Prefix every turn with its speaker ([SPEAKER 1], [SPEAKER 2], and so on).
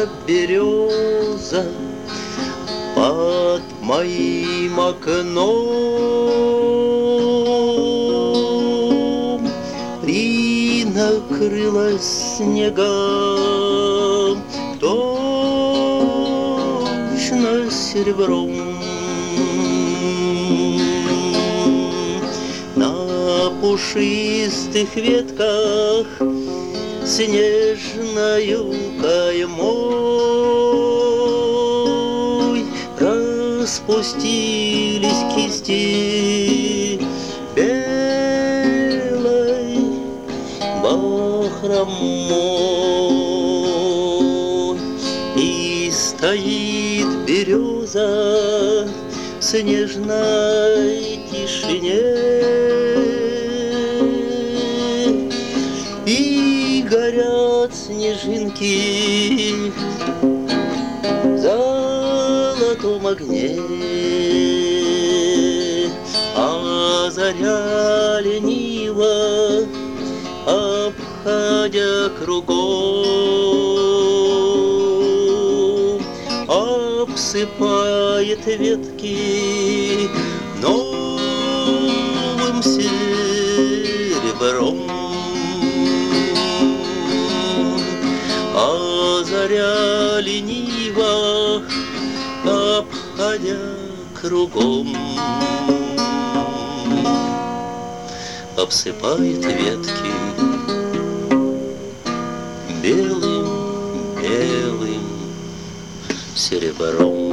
[SPEAKER 1] береза под моим окном и накрылась снегом точно серебром. На пушистых ветках снежною каймой распустились кисти белой бахромой, и стоит береза в снежной тишине, и горят снежинки в золотом огне, а заря лениво, обходя кругом, обсыпает ветки новым серебром. А заря лениво, обходя кругом, обсыпает ветки белым серебром.